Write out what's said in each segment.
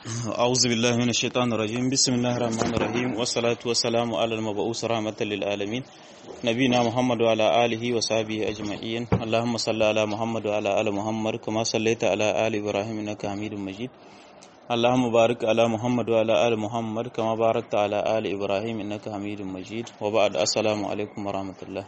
أعوذ بالله من الشيطان الرجيم بسم الله الرحمن الرحيم والصلاة والسلام على المبعوث رحمة للعالمين نبينا محمد وعلى آله وصحبه أجمعين اللهم صل على محمد وعلى آل محمد كما صليت على آل إبراهيم إنك حميد مجيد اللهم بارك على محمد وعلى آل محمد كما باركت على آل إبراهيم إنك حميد مجيد وبعد السلام عليكم ورحمة الله.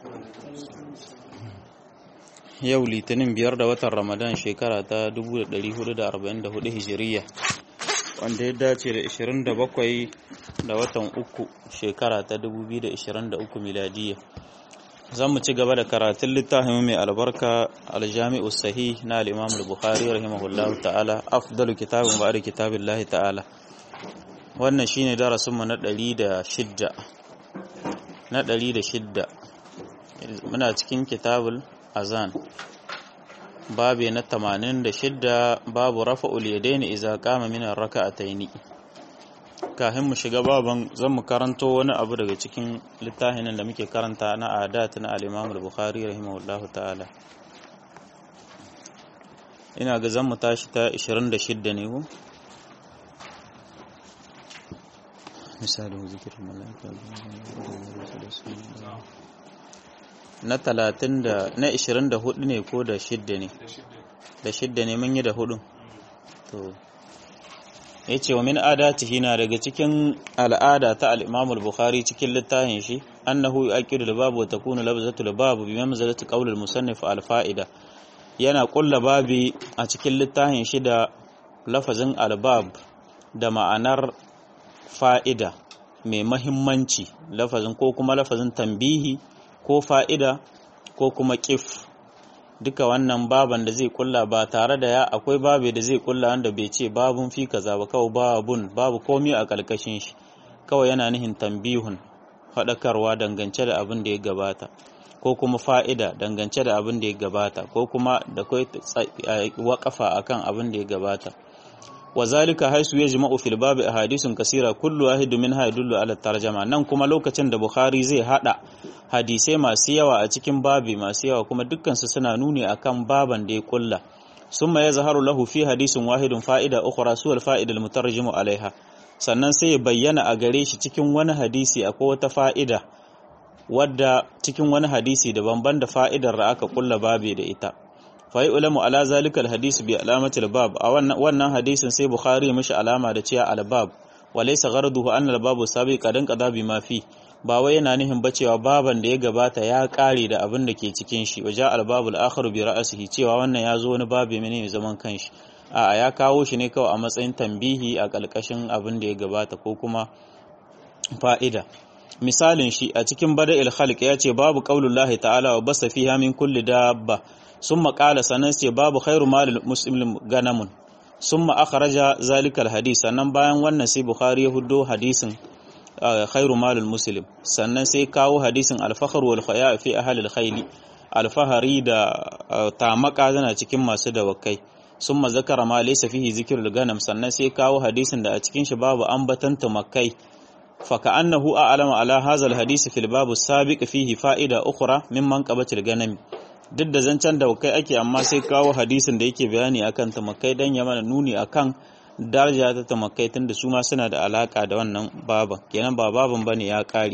Yau Litinin 5 da watan Ramadan shekara ta 1444 Hijiriya wanda ya dace da 27 da watan uku shekara ta 2023 Miladiyya. Zan mu ci gaba da karatun littafin mai albarka Al-Jami'u Sahih na al-Imam al-Bukhari rahimahullahu ta'ala, afdalu kitabin ba'da kitabillahi ta'ala. Wannan shine darasin mu na 106. Muna cikin kitabul azan babu na 86 babu rafa'ul yadaini idza qama min ar-rak'ataini. Kafin mu shiga baban zan mu karanto wani abu daga cikin littafin da muke karanta na adat na al-Imam al-Bukhari rahimahullahu ta'ala. Ina ga zan mu tashi ta 26 ne ko misali zikirin malaika na 30 da na 24 ne ko da 6 ne da 6 ne mun yi da 4 to yace wa min adatihi na daga cikin al'ada ta al-Imam al-Bukhari cikin littafin shi annahu yu'aqidu al-bab wa takunu labzatu al-bab bi manzilati qawl al-musannif al-fa'ida. Yana kulla babi a cikin littafin shi da lafazin al-bab da ma'anar fa'ida mai muhimmanci, lafazin ko kuma lafazin tambihi ko fa'ida ko kuma ƙif. Duka wannan baban da zai kulla ba tare da ya akwai babe da zai kulla wanda bai ce babun fi kaza ba, kawai babu komai a ƙarƙashin shi, kawai yana nihin tambihun faɗakarwa dangance da abin da ya gabata ko kuma fa'ida dangance da abin da ya gabata ko kuma da kai waƙafa akan abin da ya gabata. Wazalika haisu yajma'u fil babi ahadithun kasira kullu wahid minha yadullu ala tarjama. Nan kuma lokacin da Bukhari zai hada hadisai masu yawa a cikin babi masu yawa kuma dukkan su suna nuni akan baban da ya kulla. Summa yazharu lahu fi hadisin wahidun fa'ida ukhra suwal fa'ida al mutarjimu alaiha. Sannan sai ya bayyana a gare shi cikin wani hadisi akwai wata fa'ida wadda cikin wani hadisi daban da fa'idar da aka kulla babi da ita. fa ulamu ala zalikal hadisi bi alamatil bab. A wannan hadisin sai Bukhari mishi alama da cewa albab wa laysa gharduhu anna albabu sabiq qadan qada bi ma fi, ba wai yana nihin bacewa baban da ya gabata ya kare da abin da ke cikin shi. Waja albabul akhir bi ra'sihi, cewa wannan ya zo wani babu ne zaman kanshi. A ya kawo shi ne kawai a matsayin tambihi a kalkashin abin da ya gabata ko kuma fa'ida. Misalin shi a cikin bada'il khalq ya ce babu qaulullahi ta'ala wa basa fiha min kulli dabba. ثم قال سننسي باب خير مال المسلم غنم ثم أخرج ذلك الحديث. sannan bayan wannan sai Bukhari ya huddo hadisin khairu malul muslim, sannan sai kawo hadisin al-fakhr wal khaya fi ahli al-khayl, al-fahari da tamaka zana cikin masu dawakai. summa zakara ma laysa fihi zikrul ganam, sannan sai kawo hadisin da a cikin shi babu ambatan tumakai. fa ka'annahu a'lama ala hadha al-hadith fil bab as-sabiq fihi fa'ida ukhra mimman qabatil ganami. Duk da zancen da kai ake amma sai kawo hadisin da yake bayani akan tumakai dan ya mana nuni akan daraja ta tumakai tunda su ma suna da alaka da wannan baban, kenan ba baban bane ya kare.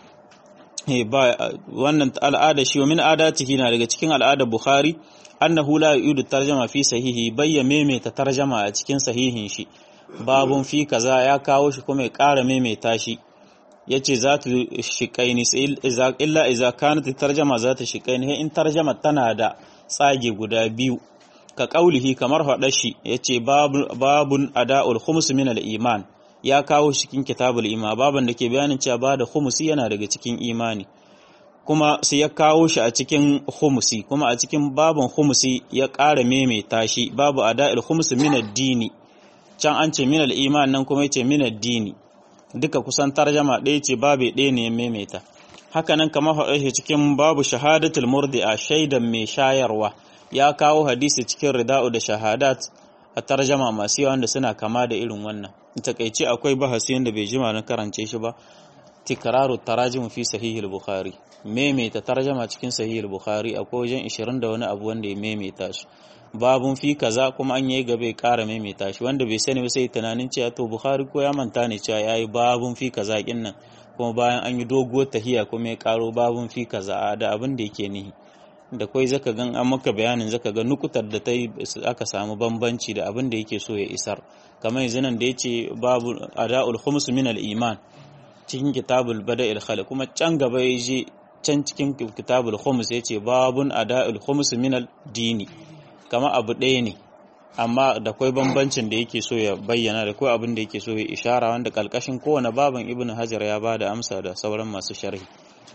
Wannan al'ada shi wa min adatihi na daga cikin al'adar Bukhari annahu la yu'idu tarjama fi sahihi, bayya maimaita tarjama a cikin sahihin shi. Babun fi kaza ya kawo shi kuma ya kara maimaita shi. Yace za ta shiƙaini illa iza kanat tarjama za ta shiƙaini, in tarjama tana da tsage guda biyu ka kaulihi kamar faɗa shi. Yace babun ada'ul khums min al-iman, ya kawo shi cikin kitabul iman, baban da ke bayanin cewa ba da khumsi yana daga cikin imani. Kuma sai ya kawo shi a cikin khumsi, kuma a cikin babun khumsi ya ƙara maimaita shi, babu ada'ul khums min ad-dini. Can an ce min al-iman, nan kuma yace min ad-dini. Duka kusan tarjama ɗaya ce, babu ɗaya ne ya maimaita. Haka nan kamar faɗa cikin babu shahadatul murdi'a, shaidan mai shayarwa, ya kawo hadisi cikin rida'u da shahadat a tarjama masu yawa wanda suna kama da irin wannan. Takaice akwai bahasi yanda bai jima na karance shi ba, tikraru tarajim fi sahihil Bukhari, maimaita tarjama cikin sahihil Bukhari akwai wajen 20 da wani abu wanda ya maimaita su. babun fi kaza kuma an yi gabe ƙara maimaita shi wanda bai sani ba sai tunanin cewa to Bukhari ko ya manta ne cewa yayi babun fi kaza kin nan kuma bayan an yi doguwar tahiya kuma ya karo babun fi kaza da abin da yake nihi da kai zaka gan an maka bayanin zaka ga nukutar da aka samu bambanci da abin da yake so ya isar kamar yanzu nan da yace babu ada'ul khums min al-iman cikin kitabul bada'il khalq kuma can gaba yaje can cikin kitabul khums yace babun ada'ul khums min al-dini kama abu ɗaya ne amma da kwai bambancin da yake so ya bayyana da kwai abin da yake so ya ishara wanda kalkashin kowane baban ibnu hajar ya bada amsa da sauran masu sharhi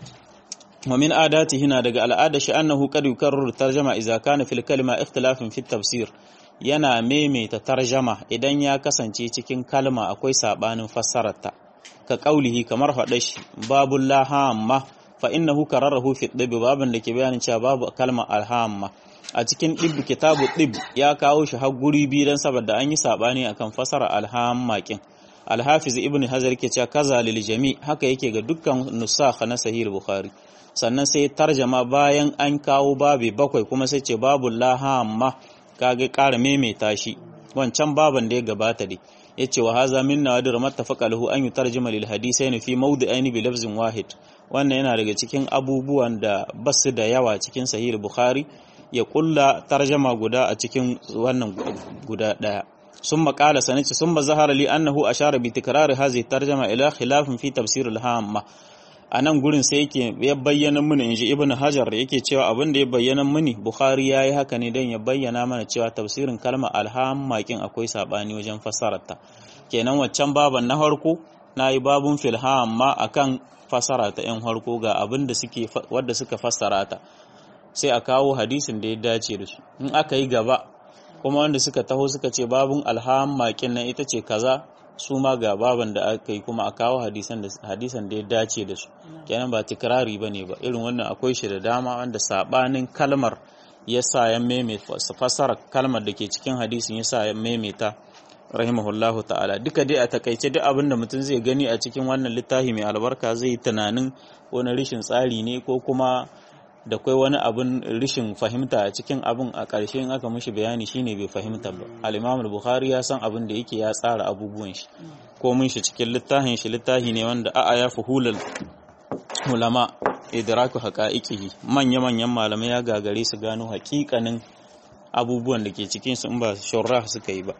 wa min adatihi na daga al'ada shi annahu qad yukarriru tarjama idza kana fil kalima ikhtilafun fi tafsir yana maimaita tarjama idan ya kasance cikin kalma akwai sabanin fassararta ka qaulihi kamar faɗa shi babul lahamma fa innahu kararahu fi dib baban da ke bayanin cewa babu kalma alhamma a cikin ɗib kitabu ɗib ya kawo shi har guri biyu don saboda an yi saɓani akan fasara alhammakin alhafiz ibn hajar ke cewa kaza lil jami haka yake ga dukkan nusakh na sahih bukhari sannan sai tarjama bayan an kawo babi bakwai kuma sai ce babul lahamma kage ƙara maimaita shi wancan baban da ya gabata dai yace wa haza min nadir mattafaqa lahu an yutarjima lil hadithaini fi mawdi'aini bi lafzin wahid wannan yana daga cikin abubuwan da basu da yawa cikin sahih bukhari ya kulla tarjama guda a cikin wannan guda daya summa qala sanace summa zahara li annahu ashara bi tikrar hadhihi tarjama ila khilafin fi tafsir al-hamma anan gurin sai yake ya bayyana mini inji ibnu hajar yake cewa abin da ya bayyana mini bukhari yayi haka ne dan ya bayyana mana cewa tafsirin kalma al-hamma kin akwai sabani wajen fassararta kenan waccan baban na farko nayi babun fil hamma akan fassara ta yan farko ga abin da suke wanda suka fassara ta sai a kawo hadisin da ya dace da su in aka yi gaba kuma wanda suka taho suka ce babun alhammakin nan ita ce kaza su ma ga baban da aka yi kuma a kawo hadisan da ya dace da su kenan ba tikrari bane ba irin wannan akwai shi da dama wanda sabanin kalmar yasa ya maimaita fasara kalmar da ke cikin hadisin yasa ya maimaita rahimahullahu ta'ala duka dai a takaice duk abin da mutum zai gani a cikin wannan littafi mai albarka zai tunanin wani rishin tsari ne ko kuma da kai wani abun rishin fahimta a cikin abun a ƙarshe in aka mishi bayani shine bai fahimta ba al-Imam al-Bukhari ya san abin da yake ya tsara abubuwan shi ko mun shi cikin littafin shi littafi ne wanda ya fuhulal ulama idraku haqa'iqihi manya-manyan malamai ya gagare su gano haƙiƙanin abubuwan da ke cikin su in ba shurrah suka yi ba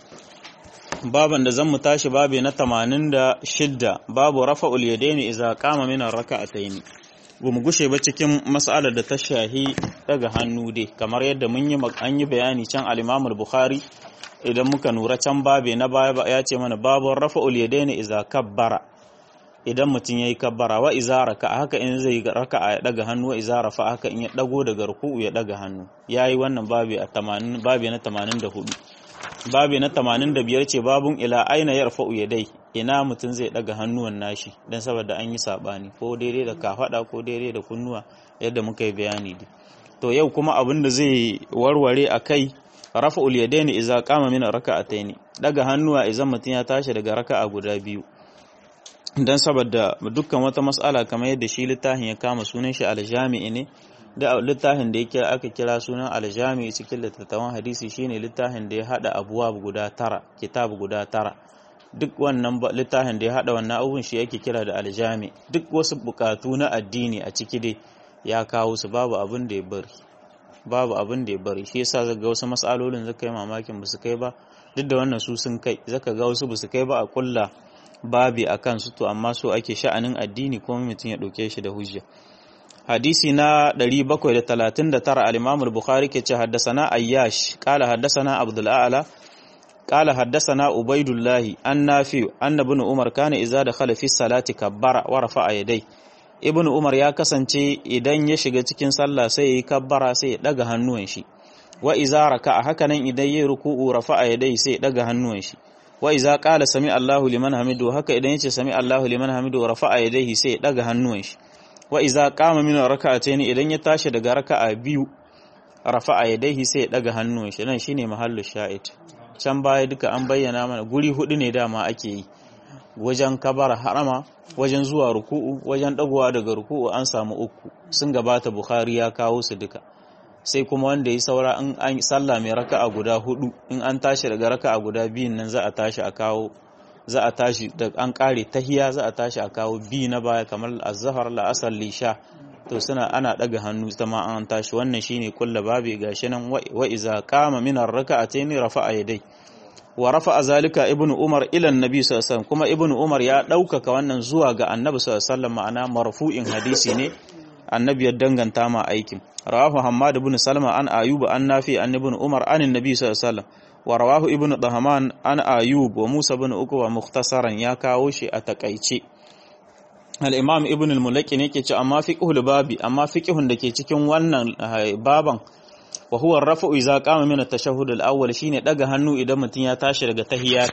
baban da zan mu tashi babe na 86 babu rafa'ul yadaini idza qama min ar-rak'atayn ba mu gushe ba cikin mas'alar da ta shahi daga hannu dai kamar yadda an yi bayani can al-Imam al-Bukhari idan muka nura can babe na baya ya ce mana babu rafa'ul yadaini idza kabbara idan mutun yayi kabbara wa idza raka'a haka in zai raka'a ya daga hannu wa idza rafa haka in ya dago daga ruku'u ya daga hannu yayi wannan babe a 80 babe na 84 babe na 85 ce babun ila aina yarfa'u yadai ina mutum zai daga hannuwan nashi dan saboda an yi sabani ko daidai da kafada ko daidai da kunnuwa yadda muka yi bayani dai to yau kuma abin da zai warware akai rafa'ul yadaini idza qama min raka'ataini daga hannuwa idan mutum ya tashi daga raka'a guda biyu dan saboda dukkan wata mas'ala kamar yadda shi littafin ya kama sunan shi al-jami'i ne da littafin da yake aka kira sunan al-jami'i cikin littattafan hadisi shine littafin da ya hada abuwa guda 9 kitab guda 9 duk wannan littafin da ya hada wannan abun shi yake kira da al-jami' duk wasu bukatu na addini a ciki dai ya kawo su babu abin da ya bari shi yasa zaka wasu masalolin zaka yi mamakin ba su kai ba duk da wannan su sun kai zaka ga wasu ba su kai ba a kulla babi akan su to amma so ake sha'anin addini kuma mutum ya dauke shi da hujja hadisi na 739 al-Imam al-Bukhari ke ce haddathana Ayyash qala haddathana Abdul A'la qala haddathana Ubaydullah an-Nafi anna ibn Umar kana idza dakhala fi salati kabbara wa rafa'a yadai ibn Umar ya kasance idan ya shiga cikin sallah sai yayi kabbara sai ya daga hannuwan shi wa idza raka'a hakanan idan yayi ruku'u rafa'a yadai sai ya daga hannuwan shi wa idza qala sami Allahu liman hamidu haka idan yace sami Allahu liman hamidu rafa'a yadayhi sai ya daga hannuwan shi wa idza qama min rak'atayn idan ya tashi daga raka'a biyu rafa'a yadayhi sai ya daga hannuwan shi nan shine mahallu sha'id can baya duka an bayyana mana guri hudu ne dama ake yi wajen kabara harama wajen zuwa ruku'u wajen dagowa daga ruku'u an samu uku sun gabata Bukhari ya kawo su duka sai kuma wanda ya saura in an sallah mai raka'a guda 4 in an tashi daga raka'a guda 2 nan za a tashi da an kare tahiya za a tashi a kawo bi na baya kamar az-zuhr la'asar lisha to suna ana daga hannu ita ma an tashi. wannan shine kullu babi gashi nan wa iza qama min ar-raka'atayn rafa'a yadai wa rafa'a zalika ibnu umar ila annabi sallallahu alaihi wasallam kuma ibnu umar ya daukaka wannan zuwa ga annabi sallallahu alaihi wasallam ma'ana marfu'in hadisi ne annabi ya danganta ma aikin. rawahu hammad ibn salma an ayub an nafi an ibn umar an annabi sallallahu alaihi wasallam wa rawahu ibn dahman an ayub wa musa ibn ukwa mukhtasaran ya kawo shi a takaice. al-imam ibn al-mulaki ne yake ce amma fiqhul babi amma fiqhun dake cikin wannan baban wa huwa ar-raf'u idza qama min at-tashahhud al-awwal shine daga hannu idan mutun ya tashi daga tahiyya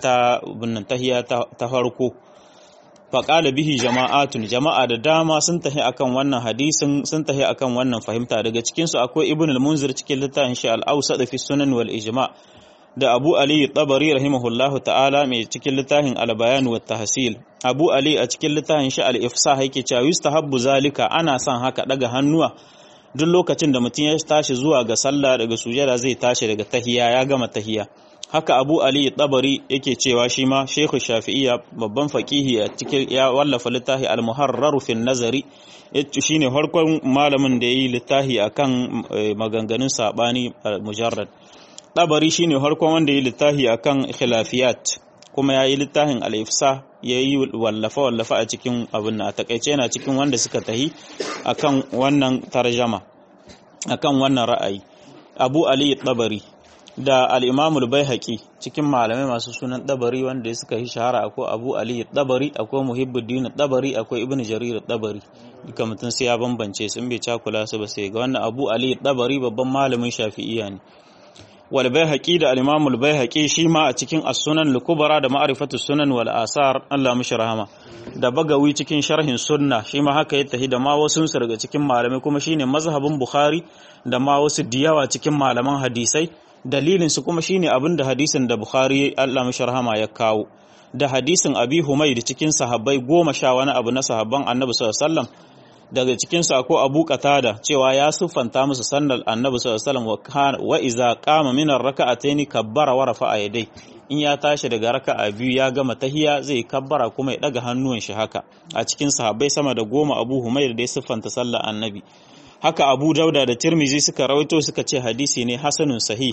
ta farko. faƙala bihi jama'a da dama sun tahi akan wannan hadisin sun tahi akan wannan fahimta. daga cikinsu akwai ibn al-munzir cikin littafin shi al-awsat fi sunan wal ijma' da abu ali tabari rahimahullahu ta'ala mai cikin littafin al-bayan wa tahsil. abu ali a cikin littafin shi al-ifsah yake cewa yustahabbu zalika ana son haka daga hannuwa duk lokacin da mutum ya tashi zuwa ga sallah daga sujada zai tashi daga tahiyya ya gama tahiyya. haka abu ali tabari yake cewa shi ma shekhu shafi'iyya babban faqihi a cikin ya wallafa littafi al-muharrar fi nazari shine farkon malamin da yayi littafi akan maganganun sabani mujarrad. tabari shine farkon wanda yayi littafi akan khilafiyat kuma yayi littafin al-ifsa yayi wallafa a cikin abin a takeice yana cikin wanda suka tahi akan wannan tarjama akan wannan ra'ayi. abu ali tabari da al-imamul baihaqi cikin malamai masu sunan dabari wanda suka yi shahara akwai abu ali dabari akwai muhibbuddin dabari akwai ibnu jarir dabari duka mutun sai ya bambance sun bai cakula su ba sai ga wannan abu ali dabari babban malamin shafi'iyya ne. wal baihaqi da al-imamul baihaqi shi ma a cikin as-sunan al-kubra da ma'rifatus sunan wal asar Allah mishi rahama da bagawi cikin sharhin sunna shi ma haka ya tahi da ma wasu su daga cikin malamai kuma shine mazhabin bukhari da ma wasu diyawa cikin malaman hadisai. dalilinsu kuma shine abinda hadisin da Bukhari Allah mishi rahama ya kawo da hadisin Abi Humayd cikin sahabbai 10 wani abu na sahabban Annabi sallallahu alaihi wasallam daga cikin su akwai Abu Qatada cewa ya siffanta musu sannal Annabi sallallahu alaihi wasallam wa iza qama min ar-rak'atayn kabbara wa rafa'a yadai in ya tashi daga raka'a biyu ya gama tahiyya zai kabbara kuma ya daga hannuwan shi haka. a cikin sahabbai sama da 10 Abu Humayd da ya siffanta sallar Annabi. haka Abu Dauda da Tirmizi suka rawaito suka ce hadisi ne hasanun sahih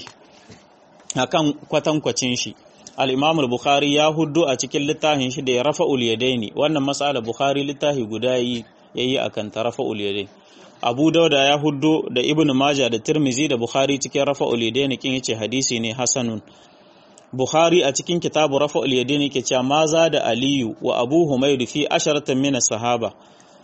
akan kwatankwacin shi. al-Imam al-Bukhari ya huddo a cikin littafin shi da ya rafa'ul yadaini wannan mas'ala Bukhari littafi guda yayi akan ta rafa'ul yadaini. Abu Dauda ya huddo da Ibn Majah da Tirmizi da Bukhari cikin rafa'ul yadaini kin yace hadisi ne hasanun. Bukhari a cikin kitabu rafa'ul yadaini yake cewa maza da Aliyu wa Abu Humayd fi asharatan min as-sahaba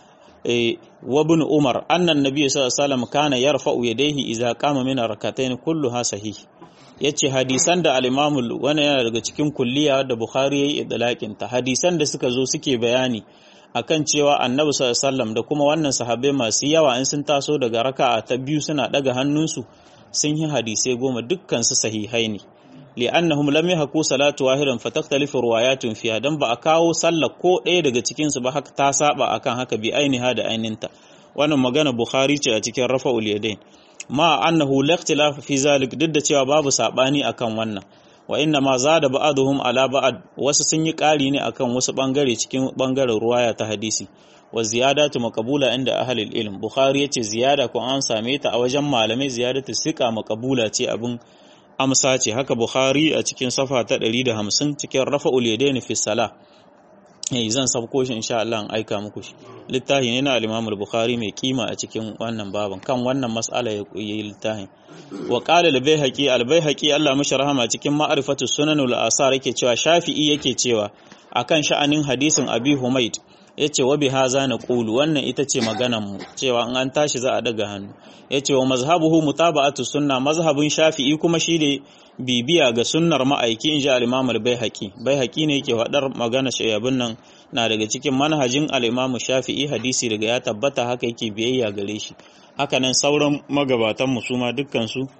wa ibn Umar anna an-nabiy sallallahu alaihi wasallam kana yarfa'u yadayhi idza qama min rak'atayn kulluha sahih. yace hadisan da al-Imam wannan yana daga cikin kulliya da Bukhari yayi idlaqin ta. hadisan da suka zo suke bayani akan cewa Annabi sallallahu alaihi wasallam da kuma wannan sahabbai masu yawa in sun taso daga raka'a ta biyu suna daga hannunsu sun yi hadisai 10 dukkan su sahihai ne. li'annahum lam yahku salatu wahidan fatakhtalifu riwayatun fiha dan ba a kawo sallah ko ɗaya daga cikin su ba haka ta saba akan haka bi ainiha da aininta. wannan magana Bukhari ce a cikin Rafa'ul Yadain ma annahu la ikhtilaf fi zalik duk da cewa babu sabani akan wannan. wa inna ma zada ba'dhum ala ba'd wasu sun yi ƙari ne akan wasu bangare cikin bangaren ruwaya ta hadisi. wa ziyadatu maqbula inda ahli ilm Bukhari yace ziyada ko an same ta a wajen malamai ziyadatu siqa maqbula ce abin amsa ce. haka Bukhari a cikin safa ta 150 cikin Rafa'ul Yadain fi salah zan sabko shi insha Allah an aika muku shi. littafi ne na al-Imam al-Bukhari mai kima a cikin wannan baban kan wannan mas'ala ya yi littafin. wa qala al-Baihaqi Allah mishi rahama cikin ma'rifatus sunan wal asar yake cewa Shafi'i yake cewa akan sha'anin hadisin Abi Humayd yace wa bihaza naqulu wannan ita ce maganar mu cewa in an tashi za a daga hannu. yace wa mazhabuhu mutaba'atu sunna mazhabin Shafi'i kuma shi ne bibiya ga sunnar ma'aiki inji al-Imam al-Baihaqi. Baihaqi ne yake wadar magana shayabin nan na daga cikin manhajin al-Imam Shafi'i hadisi daga ya tabbata haka yake biyayya gare shi. haka nan sauran magabatan mu suma dukkan su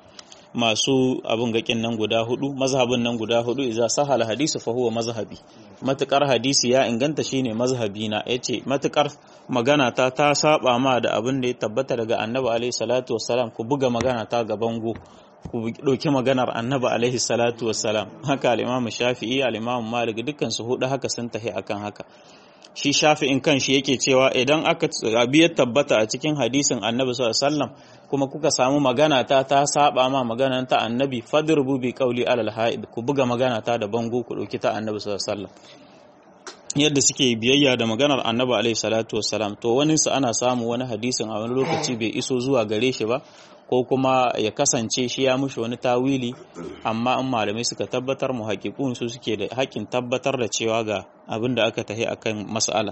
masu abin gakin nan guda hudu, mazhabin nan guda hudu, idza sahala hadisu fa huwa mazhabi. Matukar hadisi ya inganta shine mazhabi na. Yace matukar magana ta saba ma da abin da ya tabbata daga Annabi alaihi salatu wassalam, ku buga magana ta ga bango, ku dauki maganar Annabi alaihi salatu wassalam. Haka al-Imam Shafi'i, al-Imam Malik dukkan su hudu haka sun tahi akan haka. Shi Shafi'in kanshi yake cewa idan aka abi ya tabbata a cikin hadisin Annabi sallallahu alaihi wasallam kuma kuka samu magana ta saba ma maganar ta Annabi, fadrubu bi qawli alal haid, ku buga magana ta da bango ku dauki ta Annabi sallallahu alaihi wasallam. Yadda suke biyayya da maganar Annabi alaihi salatu wassalam. To wani su ana samu wani hadisin a wani lokaci bai iso zuwa gare shi ba, ko kuma ya kasance shi ya mushi wani tawili, amma in malamai suka tabbatar, mu haƙiƙun su suke da haƙin tabbatar da cewa ga abin da aka tahi akan mas'ala.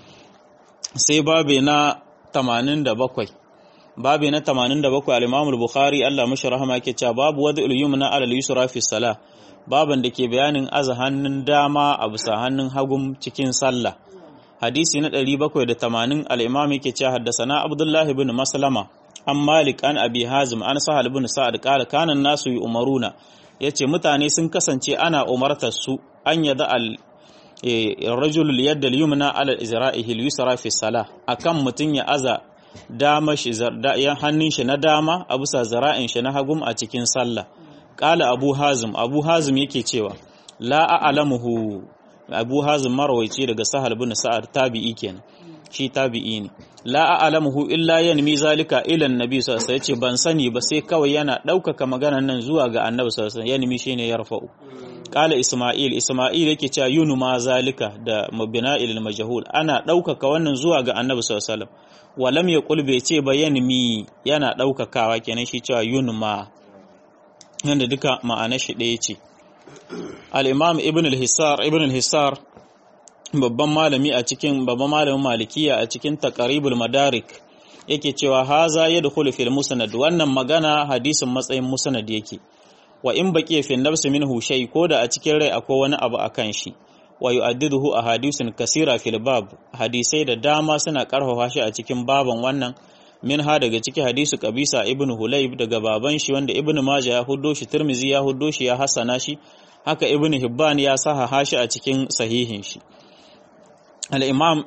Sai babe na 87, babe na 87 al-Imam al-Bukhari Allah mashi rahama yake cewa babu wad'ul yumna ala al-yusra fi salah, baban da ke bayanin aza hannun dama a bisa hannun hagun cikin sallah. Hadisi na 780 al-Imam yake cewa haddasana Abdullah ibn Maslama an Malik an Abi Hazim an Sahal ibn Sa'ad qala kana an-nasu yu'maruna, yace mutane sun kasance ana umartar su an yada al-rajul yad al-yumna ala izra'ihi al-yusra fi salah, akan mutun ya aza dama shi hannun shi na dama a bisa zara'in shi na hagum a cikin sallah. Qala Abu Hazim yake cewa la a'lamuhu, Abu Hazim marawaici daga Sahal ibn Sa'ad, tabi'i kenan, shi tabi'i ne. La a'lamuhu illa yanmi zalika ila annabi sallallahu alaihi wasallam, yace ban sani ba sai kawai yana daukaka maganar nan zuwa ga annabi sallallahu alaihi wasallam. Yanmi shine yarfa'u. Qala Isma'il yake cewa yunma zalika da mabna'il al-majhul, ana daukaka wannan zuwa ga annabi sallallahu alaihi wasallam. Walam yaqul bai ce ba yanmi, yana daukakawa kenan shi cewa yunma, yanda duka ma'anar shi ɗaya ce. Al-Imam Ibn al-Hisar babban malami a cikin babban malamin Malikiya a cikin Taqribul Madarik yake cewa haza yadkhulu fil musnad, wannan magana hadisin matsayin musnad yake. Wa in baqiya fi nafsi minhu shay, ko da a cikin rai akwai wani abu akan shi. Wa yu'addiduhu ahadithun kasira fil bab, hadisai da dama suna karfafa shi a cikin baban wannan. Minha daga ciki hadisu Qabisa ibn Hulayb daga baban shi wanda Ibn Majah ya huddo shi, Tirmidhi ya huddo shi ya hasana shi, haka Ibn Hibban ya sahaha shi a cikin sahihin shi. Al-Imam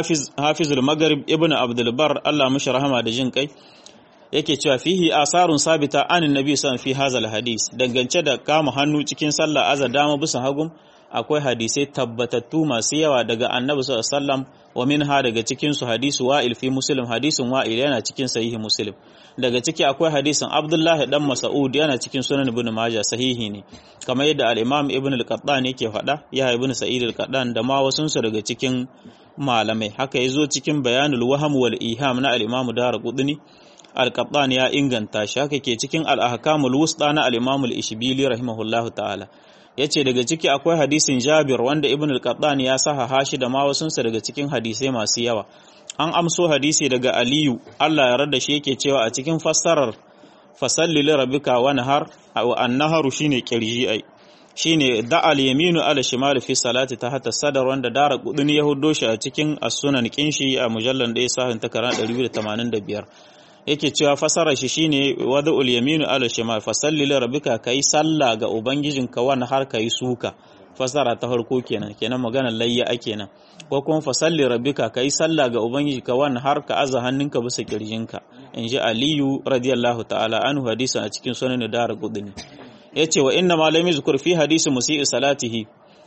Hafiz al-Maghrib Ibn Abdul Barr Allah mishi rahama da jin kai yake cewa fihi asarun sabita anin nabi sallallahu fi hazal hadis, dangance da kama hannu cikin sallah aza dama bisa hagum akwai hadisai tabbatattu masu yawa daga annabi sallallahu alaihi wasallam. Wa minha daga cikin su hadisu Wa'il fi Muslim, hadisin Wa'il yana cikin sahihi Muslim. Daga ciki akwai hadisin Abdullah dan Mas'ud yana cikin Sunan Ibn Majah, sahihi ne, kamar yadda al-Imam Ibn al-Qattan yake faɗa, ya Ibn Sa'id al-Qattan da ma wasun su daga cikin malamai. Haka yazo cikin Bayanul Wahm wal Iham na al-Imam Daraqutni, al-Qattan ya inganta shi. Haka ke cikin al-Ahkamul Wusta na al-Imam al-Ishbili rahimahullahu ta'ala. Yace daga ciki akwai hadisin Jabir wanda Ibn al-Qattan ya sahaha shi da ma wasunsa daga cikin hadisai masu yawa. An amso hadisi daga Aliyu Allah ya yarda shi yake cewa a cikin fassarar fasalli li rabbika wanhar, wa an-naharu shine kirji, ai shine da'al yaminu ala shimal fi salati tahta sadar, wanda Daraqutni ya huddo shi a cikin as-sunan kinshi a mujallan da ya sahin takara 285. yake cewa fasara shi shine wada'ul yaminu ala shimal fasalli li rabbika, kai sallah ga ubangijinka wani har kai suka. Fasara ta farko kenan maganar layya ake nan. Ko kuma fasalli rabbika, kai sallah ga ubangijinka wani har ka aza hannunka bisa kirjinka, inji Aliyu radiyallahu ta'ala anhu, hadisin a cikin sunan Daraqutni. Yace wa inna ma lam yuzkur fi hadisi musii salatihi,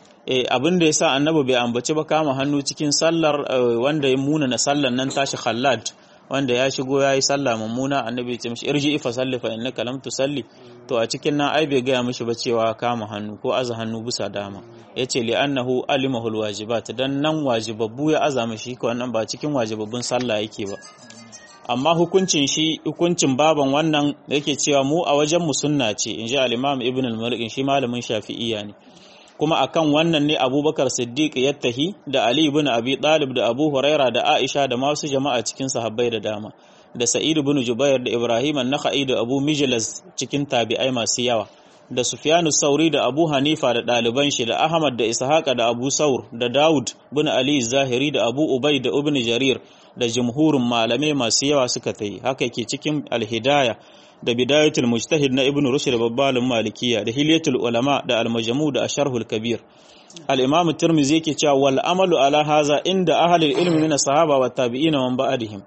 abin da yasa annabi bai ambaci ba kama hannu cikin sallar wanda ya muna na sallar nan tashi Khallad, wanda ya shigo ya yi sallah mummuna, annabi ce mishi irji fa salli fa innaka lam tusalli. To a cikin nan ai bai gaya mishi ba cewa kama hannu ko aza hannu bisa dama, yace li annahu alimahu alwajibat, dan nan wajibabbu ya aza mishi, ko wannan ba cikin wajibabbun sallah yake ba. Amma hukuncin baban wannan yake cewa mu a wajen mu sunna ce, inji al-Imam Ibn al-Malik, shi malamin Shafi'iyya ne. Kuma akan wannan ne Abubakar Siddiq ya tahi da Ali ibn Abi Talib da Abu Huraira da Aisha da masu jama'a cikin sahabbai da dama, da Sa'id ibn Jubair da Ibrahim an-Nakhai da Abu Mijlas cikin tabi'ai masu yawa, da Sufyan Sauri da Abu Hanifa da ɗaliban shi, da Ahmad da Ishaqa da Abu Saur da Dawud ibn Ali Zahiri da Abu Ubay da Ibn Jarir da jumhurin malamai masu yawa suka tayi. Haka yake cikin Al-Hidayah da bidayatul mujtahid na ibn rushd babbalin malikiya da hilyatul ulama da al-majmu da asharhul kabir. al-imam tirmidhi yake cewa wal amalu ala haza inda ahli ilmi min sahaba wa tabi'ina wa ba'dihim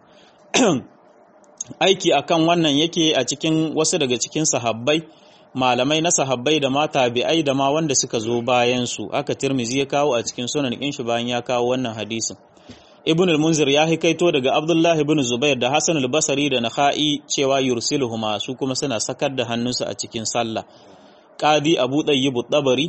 aiki akan wannan yake a cikin wasu daga cikin sahabbai, malamai na sahabbai da ma tabi'ai da ma wanda suka zo bayan su. Aka tirmidhi ya kawo a cikin sunan din shi bayan ya kawo wannan hadisin. ibn al-munzir ya hikaito daga abdullah ibn zubair da hasan al-basri da nakhai cewa yursiluhuma su kuma suna sakar da hannunsu a cikin sallah. qadi abu tayyib at-tabari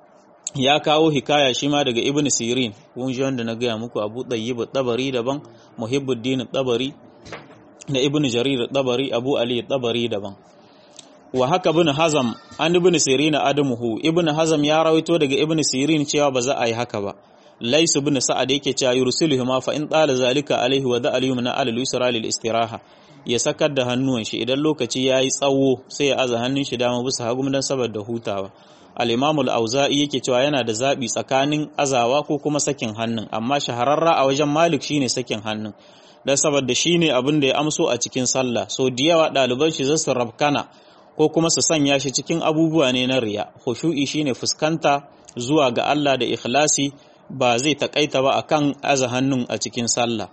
ya kawo hikaya shi ma daga ibn sirin, kun ji wanda na gaya muku abu tayyib at-tabari daban, muhibbuddin at-tabari da ibn jarir at-tabari, abu ali at-tabari daban. wa haka ibn hazam an ibn sirin adamuhu, ibn hazam ya rawaito daga ibn sirin cewa ba za a yi haka ba. Lais ibn Sa'ad yake cewa yursiluhuma fa in tala zalika alaihi wa da al-yumna ala al-yusra lil istiraha, ya sakar da hannuwan shi idan lokaci yayi tsawo sai ya aza hannun shi dama bisa hagu dan saboda hutawa. Al-Imam al-Auza'i yake cewa yana da zabi tsakanin azawa ko kuma sakin hannun, amma shahararra a wajen Malik shine sakin hannun dan saboda shine abin da ya amso a cikin sallah. So da yawa ɗaliban shi zasu rabkana ko kuma su sanya shi cikin abubuwa ne na riya. Khushu'i shine fuskanta zuwa ga Allah da ikhlasi, ba zai takaita ba akan aza hannun a cikin sallah.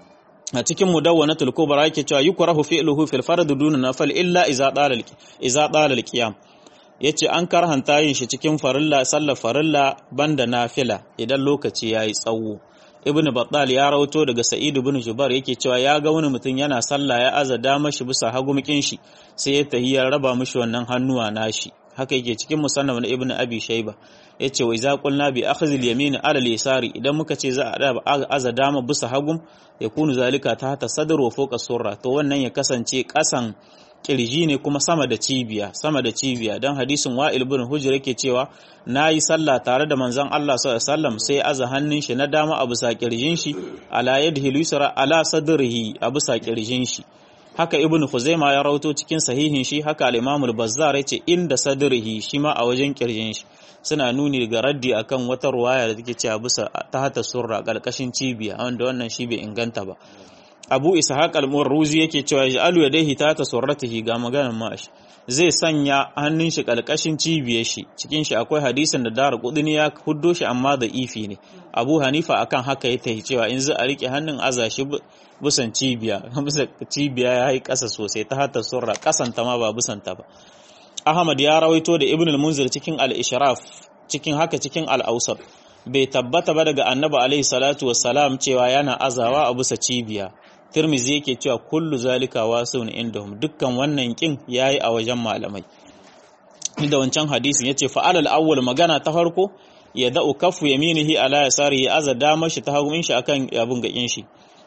A cikin mudawwanatul kubra yake cewa yukrahu fi'luhu fil fard duna nafil illa iza dala al-qiyam, yace an karhanta yin shi cikin farilla, sallar farilla banda nafila idan lokaci yayi tsawo. Ibn Battal ya rawato daga Sa'id ibn Jubair yake cewa ya ga wani mutum yana sallah ya aza dama shi bisa hagumikin shi sai ya tahiyya raba mishi wannan hannuwa nashi. Haka yake cikin musannaf na Ibn Abi Shayba, yace wa iza qulna bi akhdhi al-yamin ala al-yasari, idan muka ce za a aza dama bisa hagum yakunu zalika tahta sadr wa fawqa surra, to wannan ya kasance kasan kirji ne kuma sama da cibiya. Dan hadisin Wa'il ibn Hujr yake cewa nayi sallah tare da manzon Allah sallallahu alaihi wasallam sai aza hannun shi na dama a bisa kirjin shi, ala yadihi al-yusra ala sadrihi a bisa kirjin shi. Haka Ibn Khuzaimah ya rawato cikin sahihin shi, haka al-Imam al-Bazzar yace inda sadrihi shi ma a wajen kirjin shi. Suna nuni ga raddi akan wata ruwaya da take cewa bisa tahta surra kalkashin cibiya, wanda wannan shi bai inganta ba. Abu Ishaq al-Murruzi yake cewa ja'alu yadayhi tahta surratihi, ga maganar ma'ash, zai sanya hannun shi kalkashin cibiyar shi. Cikin shi akwai hadisin da Daraqutni ya huddo shi amma da ifi ne. Abu Hanifa akan haka ya tahi cewa in za a rike hannun aza shi busan cibiya, bisa cibiya yayi kasa sosai, tahta surra kasanta ma ba busanta ba. Ahmad ya rawaito da Ibn al-Munzir cikin al-Ishraf, cikin al-Awsat, bai tabbata ba daga Annabi alaihi salatu wassalam cewa yana azawa a bisa cibiya. Tirmidhi yake cewa kullu zalika wasun indahum, dukkan wannan kin yayi a wajen malamai. Inda wancan hadisin yace fa alal awwal, magana ta farko ya da'u kafu yaminihi ala yasarihi, aza damashi ta hagun shi akan abun gakin shi,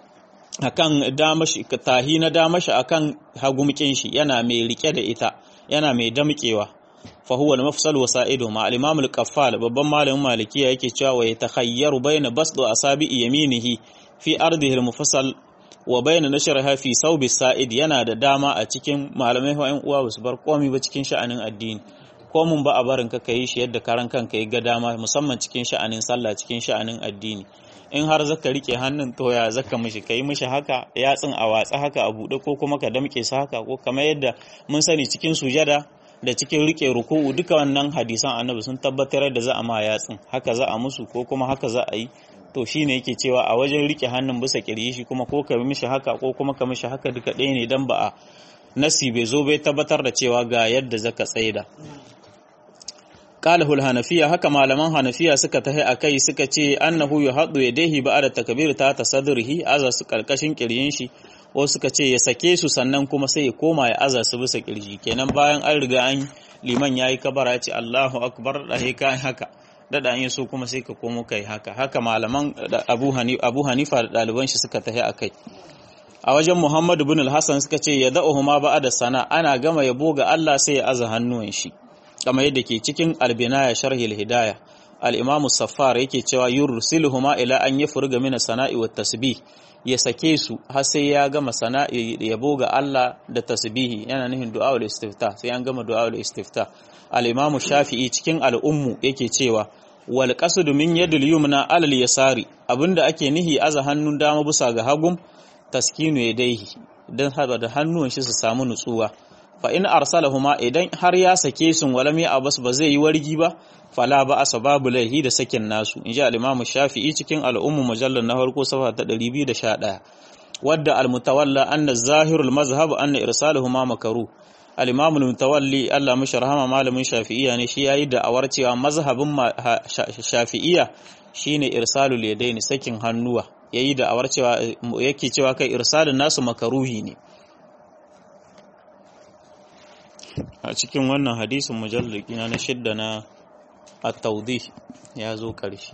akan damashi tahi na damashi akan hagumkin shi, yana mai rike da ita, yana mai damkewa. Fa huwa al-mafsal wa sa'idu ma al-imam al-qaffal, babban malamin malikiya yake cewa wa yatakhayyaru bayna basdu asabi yaminihi fi ardihi al-mufassal wa bayna nashriha fi sawbi sa'id, yana da dama a cikin malamai wa ƴan uwa basu bar komai ba cikin sha'anin addini. Ko mun ba a barin ka kai shi yadda karan kanka yi ga dama, musamman cikin sha'anin sallah, cikin sha'anin addini. In har zaka rike hannun to ya zaka mishi, kai mishi haka yatsin a watsa haka a bude, ko kuma ka damke su haka, ko kamar yadda mun sani cikin sujada da cikin rike ruku'u, duka wannan hadisan annabi sun tabbatar da za a ma yatsin haka za a musu, ko kuma haka za a yi. To shine yake cewa a wajen rike hannun bisa kirji shi kuma ko ka mishi haka ko kuma ka mishi haka, duka ɗaya ne, dan ba a nasi bai zo bai tabbatar da cewa ga yadda zaka tsaida. Qalahul Hanafiya, haka malaman Hanafiya suka tahi akai, suka ce annahu yuhaddu yadayhi ba'da takbir ta tasadrihi, aza su karkashin kirjin shi, ko suka ce ya sake su sannan kuma sai ya koma ya aza su bisa kirji. Kenan bayan an riga an liman yayi kabara ya ce Allahu akbar, da kai haka dada an yi so kuma sai ka komo kai haka malaman Abu Hanifa da ɗaliban shi suka tahi akai. A wajen Muhammad ibn al-Hasan suka ce ya da'uhuma ba'da sana, ana gama yabo ga Allah sai ya aza hannuwan shi, kamar yadda ke cikin al-Binaya sharhi al-Hidayah. Al-Imam Saffar yake cewa yursiluhuma ila an yafruga min as-sana'i wat tasbih, ya sake su har sai ya gama sana'i yabo ga Allah da tasbihi, yana nufin du'a ul istiftah, sai an gama du'a ul istiftah. Al-Imam Shafi'i cikin al-Ummu yake cewa wal qasdu min yadil yumna alal yasari, abinda ake nihi aza hannun dama bisa ga hagum, taskinu yadayhi, dan hada da hannuwan shi su samu nutsuwa. fa in arsalahuma idan har ya sake sun walam ya abas ba zai yi wargi ba fala ba asbabu laihi da sakin nasu inji al-Imam Shafi'i cikin al-Ummu mujallal na farko safa ta 211 wadda al-mutawalla anna zahirul mazhab anna irsaluhuma makaruh al-Imam al-Mutawalli Allah mishi rahama malamin Shafi'iyya ne shi yayi da awar cewa mazhabin Shafi'iyya shine irsalul yadaini sakin hannuwa yayi da awar cewa yake cewa kai irsalun nasu makaruhi ne a cikin wannan hadisin mujallaki na 6 na at-tawdih ya zo ƙarshe.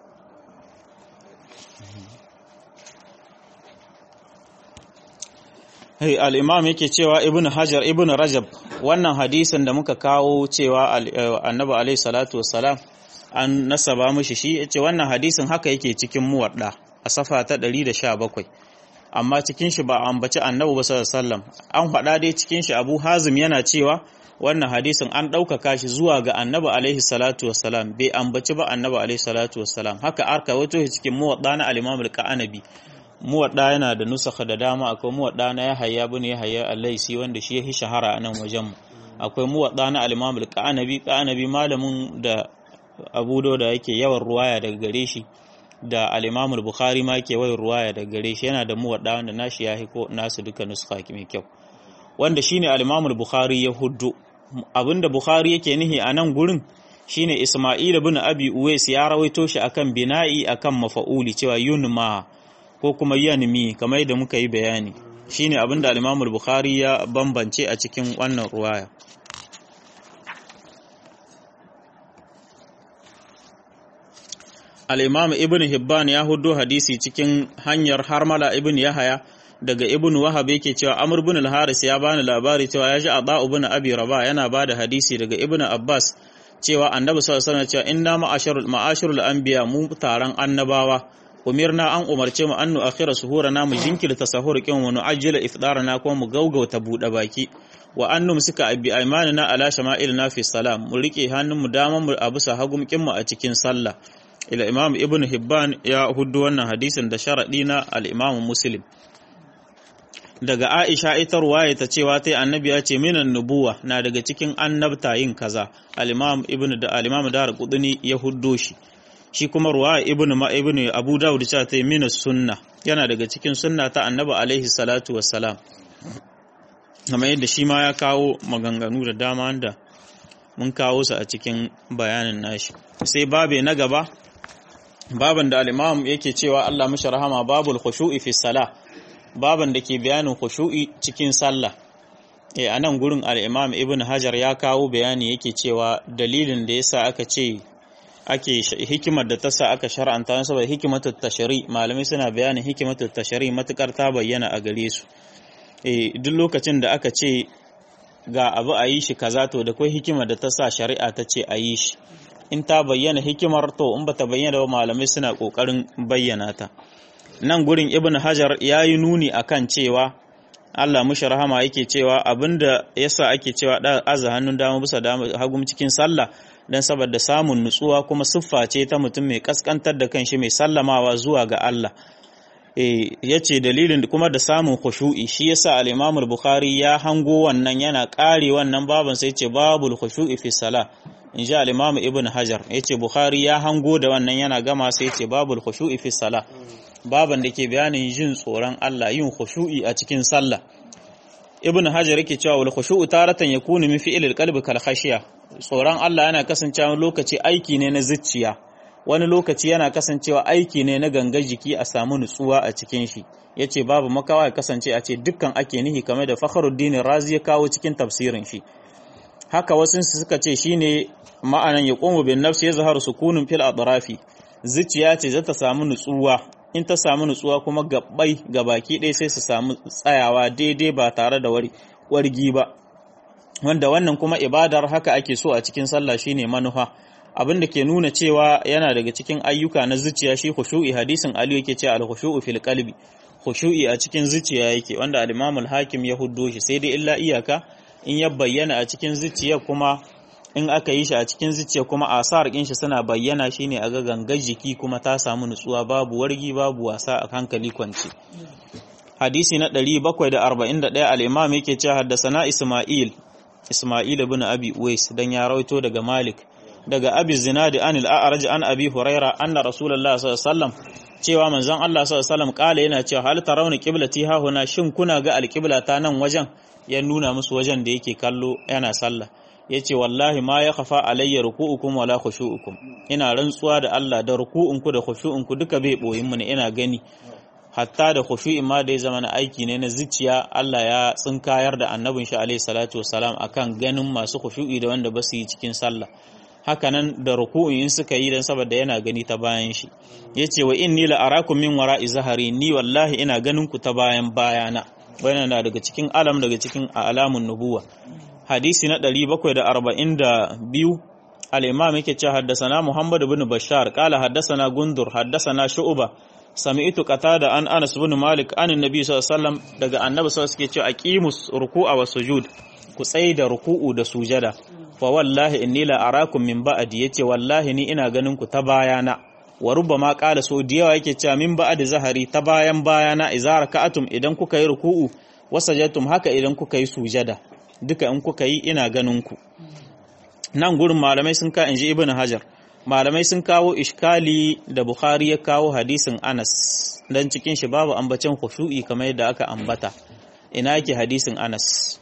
Al-Imam yake cewa Ibn Hajar Ibn Rajab wannan hadisin da muka kawo cewa Annabi alayhi salatu wassalam an nasaba mishi shi yace wannan hadisin haka yake cikin Muwadda a safa ta 117 amma cikin shi ba ambaci Annabi ba sallallahu alaihi wasallam an faɗa dai cikin shi Abu Hazim yana cewa wannan hadisin an ɗaukaka shi zuwa ga Annabi alaihi salatu wassalam bai ambaci ba Annabi alaihi salatu wassalam haka arka wato cikin Muwadda na al-Imam al-Qanabi Muwadda yana da nusakha da dama akwai Muwadda na Yahya ibn Yahya al-Laisi wanda shi yahi shahara a nan wajen akwai Muwadda na al-Imam al-Qanabi malamin da Abu Dawud yake yawan ruwaya daga gare shi da al-Imam al-Bukhari ma yake yawan ruwaya daga gare shi yana da Muwadda wanda nashi yahi ko nasu duka nuskha mai kyau wanda shine al-Imam al-Bukhari ya huddo abinda Bukhari yake nihi a nan gurin shine Isma'il ibn Abi Uwais ya rawaito shi akan bina'i akan mafa'uli cewa yunma ko kuma yanmi kamar yadda muka yi bayani shine abinda al-Imam al-Bukhari ya bambance a cikin wannan ruwaya. Al-Imam Ibn Hibban ya huddo hadisi cikin hanyar Harmala ibn Yahya daga Ibn Wahab yake cewa Amr ibn al-Haris ya bani labari cewa ya ji Aba ibn Abi Rabah yana bada hadisi daga Ibn Abbas cewa Annabi sallallahu alaihi wasallam cewa inna ma'ashirul anbiya mu taron annabawa umirna an umarce mu an nu'akhira suhurana mu jinkirta sahur kin wa nu'ajjila ifdarana kuma mu gaugauta bude baki wa an numsika abi aymanina ala shama'ilina fi salam mu rike hannun mu daman mu abusa hagum kin mu a cikin sallah ila Imam Ibn Hibban ya huddu wannan hadisin da sharadi na al-Imam Muslim daga Aisha ita ruwaya ta cewa tai annabi ya ce minan nubuwa na daga cikin annabta yin kaza al-Imam Darqutni ya huddo shi kuma ruwaya ibn Abu Dawud ta tai minas sunna yana daga cikin sunna ta annabi alaihi salatu wassalam kamar yadda shi ma ya kawo maganganu da dama da mun kawo su a cikin bayanin nashi sai babe na gaba baban da al-Imam yake cewa Allah mishi rahama babul khushu'i fi salah baban da ke bayanin khushu'i cikin sallah a nan gurin al-Imam Ibn Hajar ya kawo bayani yake cewa dalilin da yasa aka ce ake hikimar da ta sa aka shar'anta saboda hikimatut tashri malamai suna bayanin hikimatut tashri matukar ta bayyana a gare su duk lokacin da aka ce ga abu a yi shi kaza to da kai hikimar da ta sa shari'a ta ce a yi shi in ta bayyana hikimar to in bata bayyana ba malamai suna kokarin bayyana ta nan gurin Ibn Hajar yayi nuni akan cewa Allah mushi rahama yake cewa abinda yasa ake cewa da aza hannun dama bisa hagum cikin sallah dan saboda samun nutsuwa kuma siffa ce ta mutum mai kaskantar da kanshi mai sallamawa zuwa ga Allah yace dalilin kuma da samun khushu'i shi yasa al-Imam al-Bukhari ya hango wannan yana kare wannan baban sai yace babul khushu'i fi salah insha al-Imam Ibn Hajar yace Bukhari ya hango da wannan yana gama sai yace babul khushu'i fi salah baban da ke bayanin jin tsoron Allah yin khushu'i a cikin sallah Ibn Hajar yake cewa wal khushu'u taratan yakunu min fi'lil qalbi kal khashiya tsoron Allah yana kasancewa lokaci aiki ne na zuciya wani lokaci yana kasancewa aiki ne na gangar jiki a samu nutsuwa a cikin shi yace babu makawa ya kasance a ce dukkan ake nihi kamar da Fakhruddin Razi ya kawo cikin tafsirin shi haka wasu suka ce shine ma'anan yaqumu bin nafsi yazharu sukunun fil atrafi zuciya ce za ta samu nutsuwa in ta samu nutsuwa kuma gabbai gabaki ɗaya sai su samu tsayawa daidai ba tare da wargi ba wanda wannan kuma ibadar haka ake so a cikin sallah shine manufa abinda ke nuna cewa yana daga cikin ayyuka na zuciya shi khushu'i hadisin Ali yake cewa al-khushu'u fil qalbi khushu'i a cikin zuciya yake wanda al-Imam al-Hakim ya huddo shi sai dai illa iyaka in ya bayyana a cikin zuciya kuma in aka yi shi a cikin zuciya kuma asar ɗin shi suna bayyana shine a ga gangar jiki kuma ta samu nutsuwa babu wargi babu wasa a hankali kwance hadisi na 741 al-imam yake cewa haddasana Isma'il ibn Abi Uwais dan ya rawaito daga Malik daga Abi Zinadi anil A'raj an Abi Huraira anna Rasulullah sallallahu alaihi wasallam cewa manzon Allah sallallahu alaihi wasallam kala yana cewa hal tarawna qiblati ha huna shin kuna ga alqiblata nan wajen ya nuna musu wajen da yake kallo yana sallah yace wallahi ma ya khafa alayya ruku'ukum wala khushu'ukum ina rantsuwa da Allah da ruku'unku da khushu'unku duka bai boyin mu ne ina gani hatta da khushu'i ma da ya zama na aiki ne na zuciya Allah ya tsinkayar da annabin shi alaihi salatu wassalam akan ganin masu khushu'i da wanda ba su yi cikin sallah hakanan da ruku'in in suka yi dan saboda yana gani ta bayan shi yace wa inni la arakum min wara'i zahari ni wallahi ina ganin ku ta bayan bayana wannan na daga cikin alam daga cikin alamun nubuwa hadisi na 742 al-imam yake cewa haddathana Muhammad ibn Bashar qala haddathana Gundur haddathana Shu'ba sami'tu Qatada an Anas ibn Malik an annabi sallallahu alaihi wasallam daga annabi sallallahu alaihi wasallam yake cewa aqimus ruku'a was sujud ku tsaida ruku'u da sujada fa wallahi inni la arakum min ba'di yace wallahi ni ina ganin ku ta bayana wa rubbama qala so diyawa yake cewa min ba'di zahari ta bayan bayana idza raka'atum idan kuka yi ruku'u wasajadtum haka idan kuka yi sujada duka in kuka yi ina ganin ku nan gurin malamai sun ka inji ibnu hajar malamai sun kawo iskali da bukhari ya kawo hadisin Anas dan cikin shi babu ambacin khushu'i kamar yadda aka ambata ina yake hadisin Anas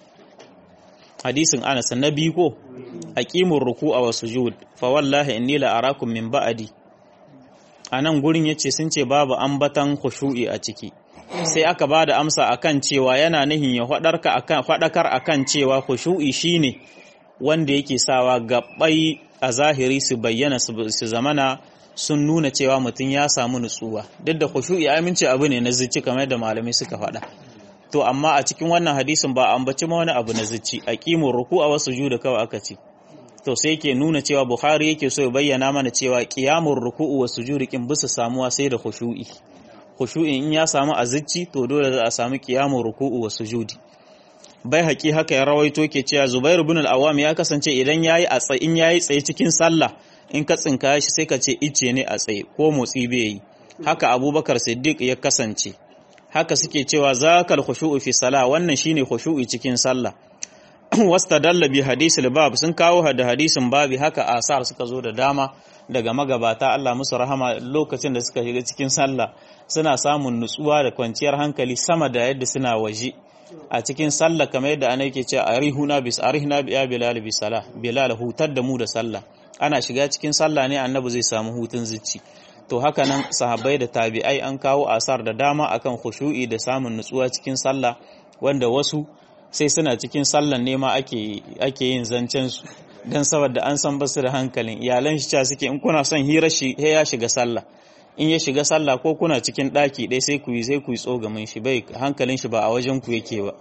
na biyu ko aqimur ruku'a was sujud fa wallahi inni la arakum min ba'di anan gurin yace sun ce babu ambatan khushu'i a ciki sai aka bada amsa akan cewa yana nihin ya fadakar akan cewa khushu'i shine wanda yake sawa gabbai a zahiri su bayyana su zamana sun nuna cewa mutum ya samu nutsuwa duk da khushu'i aminci abu ne na zuci kamar da malamai suka faɗa to amma a cikin wannan hadisin ba ambaci ma wani abu na zuci aqimur ruku'a was sujud kawai aka ce to sai yake nuna cewa Bukhari yake so ya bayyana mana cewa qiyamur ruku'u was sujud kin bisa samuwa sai da khushu'i in ya samu a zuci to dole za a samu qiyamur ruku'u was sujud bai haƙi haka ya rawaito ke cewa Zubair ibn al-Awwam ya kasance idan yayi tsaye cikin sallah in ka tsinka shi sai ka ce ice ne a tsaye ko motsi bai yi haka Abubakar Siddiq ya kasance haka suke cewa zakal khushu'u fi salah wannan shine khushu'i cikin sallah wastadalla bi hadisil bab sun kawo da hadisin babi haka asar suka zo da dama daga magabata Allah musu rahama lokacin da suka shiga cikin sallah suna samun nutsuwa da kwanciyar hankali sama da yadda suna waje a cikin sallah kamar yadda ana yake cewa arihna bi ya bilal bi salah bilal hutar da mu da sallah ana shiga cikin sallah ne annabi zai samu hutun zuci to haka nan sahabbai da tabi'ai an kawo asar da dama akan khushu'i da samun nutsuwa cikin sallah wanda wasu sai suna cikin sallan ne ma ake yin zancen su dan saboda an san basu da hankalin iyalan shi suke in kuna son hira shi ya shiga sallah in ya shiga sallah ko kuna cikin daki dai sai ku yi tsogamin shi bai hankalin shi ba a wajen ku yake ba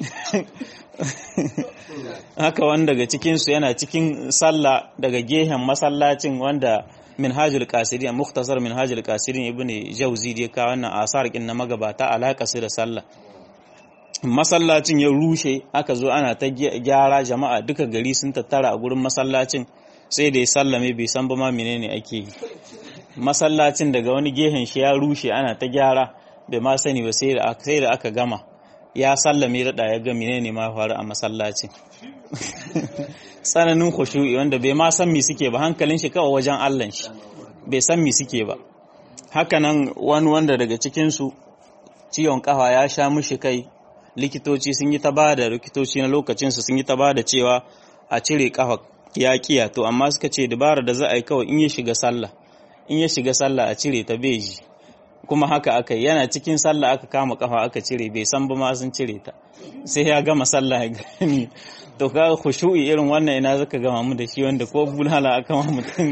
haka wanda daga cikin su yana cikin sallah daga gehen masallacin wanda minhajul qasirin mukhtasar minhajul qasirin ibnu jawzi dai ka wannan asar kin na magabata alaka su da sallah masallacin ya rushe aka zo ana ta gyara jama'a duka gari sun tattara a gurin masallacin sai da ya sallame bai san ba ma menene ake yi masallacin daga wani gehen shi ya rushe ana ta gyara bai ma sani ba sai da aka gama ya sallame da ya ga menene ma faru a masallacin tsananin khushu'i wanda bai ma san me suke ba hankalin shi kawai wajen Allah shi bai san me suke ba haka nan wani wanda daga cikin su ciwon kafa ya sha mishi kai likitoci sun yi ta bada likitoci na lokacin su sun yi ta bada cewa a cire kafa ya kiya to amma suka ce dabara da za a yi kawai in ya shiga sallah a cire ta beji kuma haka aka yi yana cikin sallah aka kama kafa aka cire bai san ba ma sun cire ta sai ya gama sallah ya gani to ka khushu'i irin wannan ina zaka gama mu da shi wanda ko bulhala aka ma mutum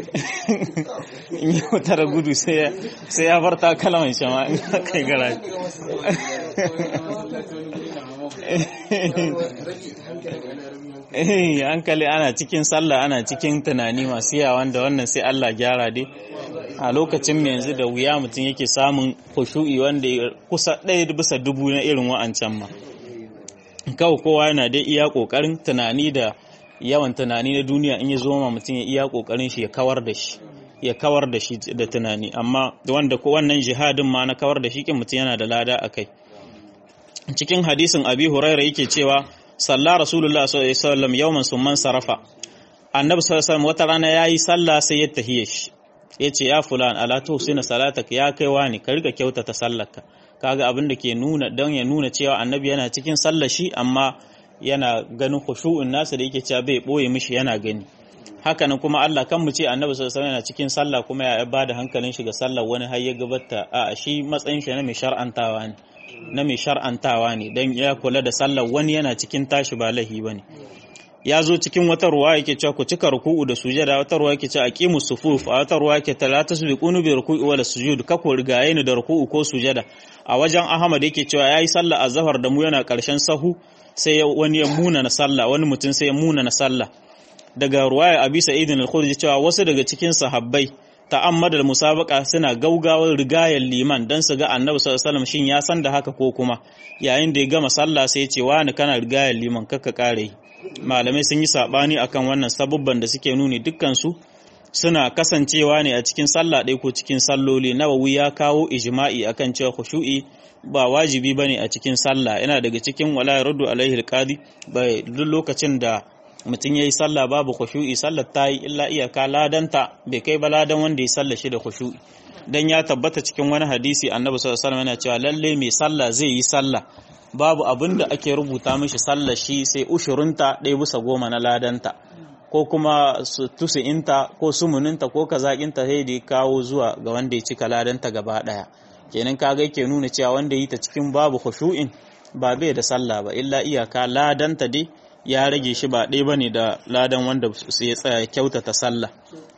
in yi wutar gudu sai ya bar ta kalaman shama in kai gara hankali ana cikin sallah ana cikin tunani masu yawa wanda wannan sai Allah gyara dai a lokacin mai yanzu da wuya mutum yake samun khushu'i wanda kusa 1/1000 na irin wa'ancan ma kawai kowa yana dai iya kokarin tunani da yawan tunani na duniya in ya zo ma mutum ya iya kokarin shi ya kawar da shi ya kawar da shi da tunani, amma wanda ko wannan jihadin ma na kawar da shi kin mutum yana da lada akai. Cikin hadisin Abi Hurairah yake cewa salla Rasulullah sallallahu alaihi wasallam yawman summan sarafa, annabi sallallahu alaihi wasallam wata rana yayi sallah sai ya tahiye shi, yace ya fulan ala tuhsina salatak, ya kai wani ka riga kyautata sallarka. Kaga abin da ke nuna dan ya nuna cewa annabi yana cikin sallar shi amma yana ganin khushu'un nasa da yake cewa bai boye mishi yana gani. Haka nan kuma Allah kan mu ce annabi sallallahu alaihi wasallam yana cikin sallah kuma ya bada hankalin shi ga sallar wani har ya gabata, a shi matsayin shi na mai shar'antawa ne dan ya kula da sallar wani yana cikin tashi ba lahi bane. Ya zo cikin wata ruwa yake cewa ku cika ruku'u da sujada, wata ruwa yake cewa aqimus sufuf, a wata ruwa yake la tasbiqunu bi ruku'i wala sujud, ka ko rigaye ni da ruku'u ko sujada. A wajen Ahmad yake cewa yayi sallah azhar da mu yana karshen sahu sai wani ya muna na sallah, wani mutum sai ya muna na sallah. Daga ruwaya Abi Sa'id al-Khudri cewa wasu daga cikin sahabbai ta'ammadal musabaqa suna gaugawar rigayar liman dan su ga Annabi sallallahu alaihi wasallam shin ya san da haka ko kuma yayin da ya gama sallah sai ya ce wani kana rigayar liman kakka kare. Malamai sun yi sabani akan wannan sabubban da suke nuni dukkan su suna kasancewa ne a cikin sallah ɗaya ko cikin salloli. Nawawi ya kawo ijma'i akan cewa khushu'i ba wajibi bane a cikin sallah, yana daga cikin wala yaruddu alaihi alqadi, bai duk lokacin da mutum yayi sallah babu khushu'i sallar tayi illa iyaka ladanta bai kai ba ladan wanda ya sallar shi da khushu'i. Dan ya tabbata cikin wani hadisi Annabi sallallahu alaihi wasallam yana cewa lalle mai sallah zai yi sallah babu abin da ake rubuta mishi sallar shi sai ushurunta 1/10 na ladanta, ko kuma tusi'inta ko sumuninta ko kazaƙinta sai da kawo zuwa ga wanda ya cika ladanta gaba ɗaya. Kenan kaga yake nuna cewa wanda yi ta cikin babu khushu'in ba bai da sallah ba illa iyaka ladanta dai ya rage shi ba ɗaya bane da ladan wanda ya tsaya kyautata sallah.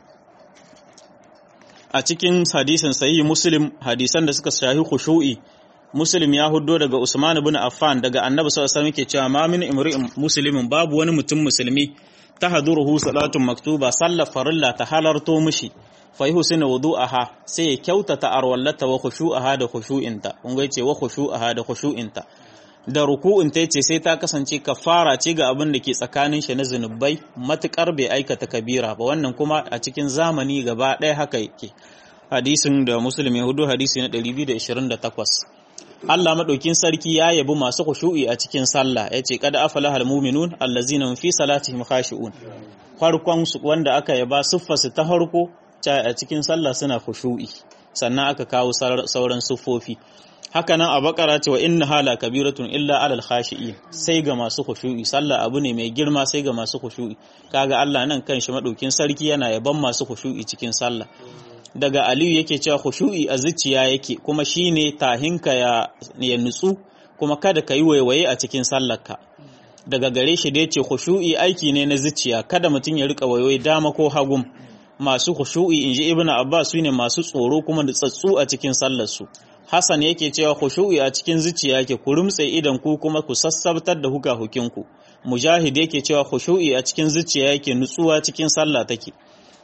A cikin hadisin sahih Muslim, hadisan da suka shahi khushu'i, Muslim ya huddo daga Usman ibn Affan daga Annabi sallallahu alaihi wasallam yake cewa ma min imri'in muslimin, babu wani mutum musulmi tahduruhu salatun maktuba, sallar farilla ta halarto mishi fa yuhsinu wudu'aha, sai ya kyautata arwallata wa khushu'aha da khushu'inta. Kun ga yace wa khushu'aha da khushu'inta da ruku'inta, yace sai ta kasance kafara ce ga abin da ke tsakanin shi na zinubai matukar bai aikata kabira ba. Wannan kuma a cikin zamani gaba ɗaya haka yake. Hadisin da Muslim ya hudu hadisi na 228. Allah madaukin sarki ya yabi masu khushu'i a cikin sallah, yace qad aflahal mu'minun allazina fi salatihim khashi'un. Farkon wanda aka yaba siffarsu ta farko a cikin sallah suna khushu'i, sannan aka kawo sauran siffofi. Haka nan a Bakara cewa inna hala kabiratun illa alal khashi'in, sai ga masu khushu'i. Sallah abu ne mai girma sai ga masu khushu'i. Kaga Allah nan kanshi madaukin sarki yana yaban masu khushu'i cikin sallah. Daga Aliyu yake cewa khushu'i a zuciya yake, kuma shine tahinka ya nutsu, kuma kada ka yi waiwaye a cikin sallarka. Daga gare shi da yace khushu'i aiki ne na zuciya, kada mutum ya rika waiwaye dama ko hagum. Masu khushu'i inji Ibn Abbas sune masu tsoro kuma da tsatsu a cikin sallar su. Hassan yake cewa khushu'i a cikin zuciya yake, ku rumtse idan ku kuma ku sassabtar da hukahukinku. Mujahid yake cewa khushu'i a cikin zuciya yake, nutsuwa cikin sallah take.